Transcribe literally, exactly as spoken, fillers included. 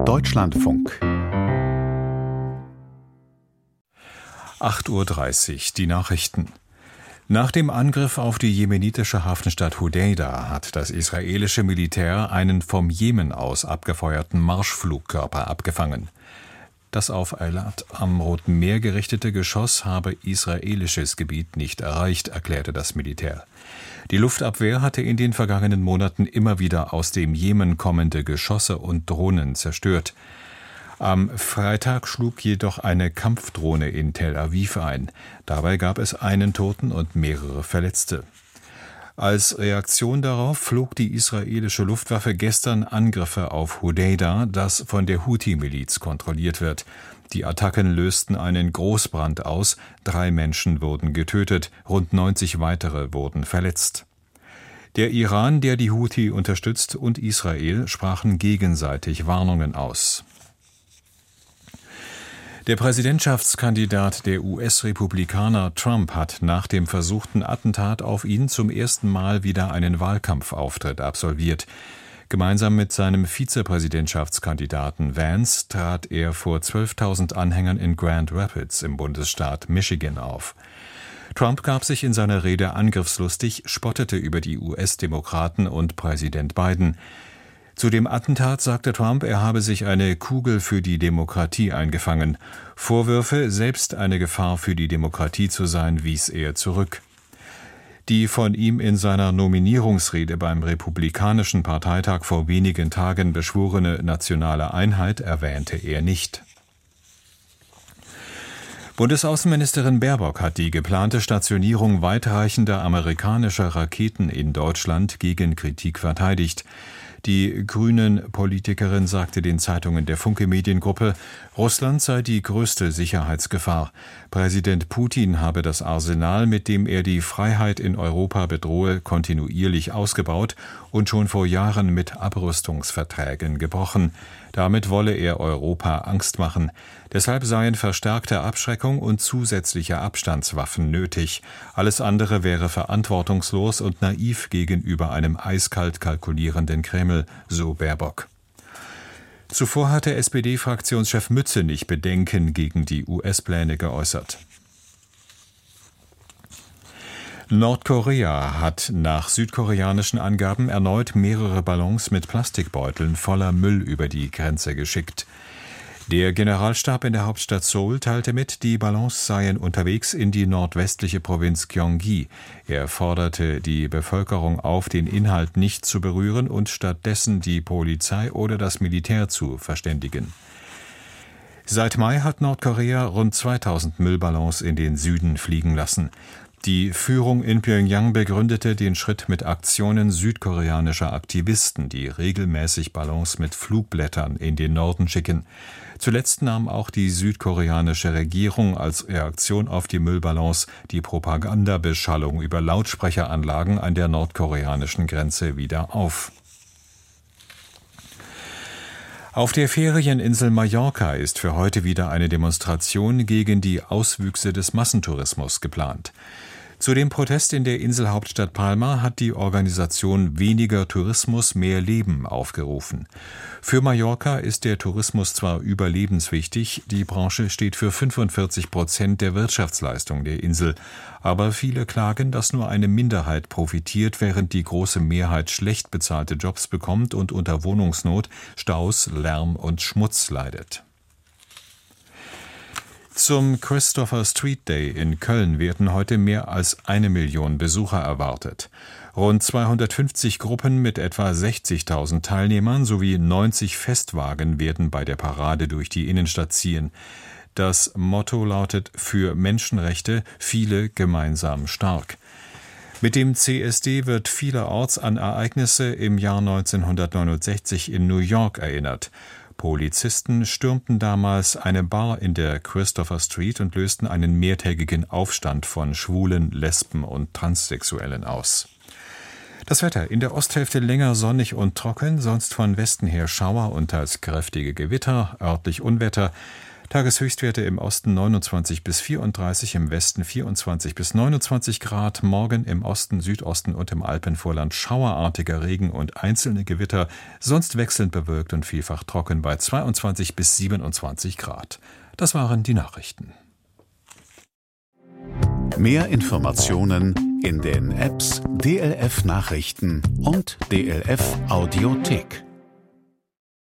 Deutschlandfunk. acht Uhr dreißig, die Nachrichten. Nach dem Angriff auf die jemenitische Hafenstadt Hodeida hat das israelische Militär einen vom Jemen aus abgefeuerten Marschflugkörper abgefangen. Das auf Eilat am Roten Meer gerichtete Geschoss habe israelisches Gebiet nicht erreicht, erklärte das Militär. Die Luftabwehr hatte in den vergangenen Monaten immer wieder aus dem Jemen kommende Geschosse und Drohnen zerstört. Am Freitag schlug jedoch eine Kampfdrohne in Tel Aviv ein. Dabei gab es einen Toten und mehrere Verletzte. Als Reaktion darauf flog die israelische Luftwaffe gestern Angriffe auf Hodeida, das von der Houthi-Miliz kontrolliert wird. Die Attacken lösten einen Großbrand aus, drei Menschen wurden getötet, rund neunzig weitere wurden verletzt. Der Iran, der die Houthi unterstützt, und Israel sprachen gegenseitig Warnungen aus. Der Präsidentschaftskandidat der U S-Republikaner Trump hat nach dem versuchten Attentat auf ihn zum ersten Mal wieder einen Wahlkampfauftritt absolviert. Gemeinsam mit seinem Vizepräsidentschaftskandidaten Vance trat er vor zwölftausend Anhängern in Grand Rapids im Bundesstaat Michigan auf. Trump gab sich in seiner Rede angriffslustig, spottete über die U S-Demokraten und Präsident Biden. Zu dem Attentat sagte Trump, er habe sich eine Kugel für die Demokratie eingefangen. Vorwürfe, selbst eine Gefahr für die Demokratie zu sein, wies er zurück. Die von ihm in seiner Nominierungsrede beim Republikanischen Parteitag vor wenigen Tagen beschworene nationale Einheit erwähnte er nicht. Bundesaußenministerin Baerbock hat die geplante Stationierung weitreichender amerikanischer Raketen in Deutschland gegen Kritik verteidigt. Die Grünen-Politikerin sagte den Zeitungen der Funke Mediengruppe, Russland sei die größte Sicherheitsgefahr. Präsident Putin habe das Arsenal, mit dem er die Freiheit in Europa bedrohe, kontinuierlich ausgebaut und schon vor Jahren mit Abrüstungsverträgen gebrochen. Damit wolle er Europa Angst machen. Deshalb seien verstärkte Abschreckung und zusätzliche Abstandswaffen nötig. Alles andere wäre verantwortungslos und naiv gegenüber einem eiskalt kalkulierenden Kreml, so Baerbock. Zuvor hatte S P D-Fraktionschef Mützenich Bedenken gegen die U S-Pläne geäußert. Nordkorea hat nach südkoreanischen Angaben erneut mehrere Ballons mit Plastikbeuteln voller Müll über die Grenze geschickt. Der Generalstab in der Hauptstadt Seoul teilte mit, die Ballons seien unterwegs in die nordwestliche Provinz Gyeonggi. Er forderte die Bevölkerung auf, den Inhalt nicht zu berühren und stattdessen die Polizei oder das Militär zu verständigen. Seit Mai hat Nordkorea rund zweitausend Müllballons in den Süden fliegen lassen. Die Führung in Pyongyang begründete den Schritt mit Aktionen südkoreanischer Aktivisten, die regelmäßig Ballons mit Flugblättern in den Norden schicken. Zuletzt nahm auch die südkoreanische Regierung als Reaktion auf die Müllballons die Propagandabeschallung über Lautsprecheranlagen an der nordkoreanischen Grenze wieder auf. Auf der Ferieninsel Mallorca ist für heute wieder eine Demonstration gegen die Auswüchse des Massentourismus geplant. Zu dem Protest in der Inselhauptstadt Palma hat die Organisation Weniger Tourismus, mehr Leben aufgerufen. Für Mallorca ist der Tourismus zwar überlebenswichtig, die Branche steht für fünfundvierzig Prozent der Wirtschaftsleistung der Insel, aber viele klagen, dass nur eine Minderheit profitiert, während die große Mehrheit schlecht bezahlte Jobs bekommt und unter Wohnungsnot, Staus, Lärm und Schmutz leidet. Zum Christopher Street Day in Köln werden heute mehr als eine Million Besucher erwartet. Rund zweihundertfünfzig Gruppen mit etwa sechzigtausend Teilnehmern sowie neunzig Festwagen werden bei der Parade durch die Innenstadt ziehen. Das Motto lautet: Für Menschenrechte, viele gemeinsam stark. Mit dem C S D wird vielerorts an Ereignisse im Jahr neunzehnhundertneunundsechzig in New York erinnert. Polizisten stürmten damals eine Bar in der Christopher Street und lösten einen mehrtägigen Aufstand von Schwulen, Lesben und Transsexuellen aus. Das Wetter: in der Osthälfte länger sonnig und trocken, sonst von Westen her Schauer und teils kräftige Gewitter, örtlich Unwetter. Tageshöchstwerte im Osten neunundzwanzig bis vierunddreißig, im Westen vierundzwanzig bis neunundzwanzig Grad. Morgen im Osten, Südosten und im Alpenvorland schauerartiger Regen und einzelne Gewitter, sonst wechselnd bewölkt und vielfach trocken bei zweiundzwanzig bis siebenundzwanzig Grad. Das waren die Nachrichten. Mehr Informationen in den Apps D L F Nachrichten und D L F Audiothek.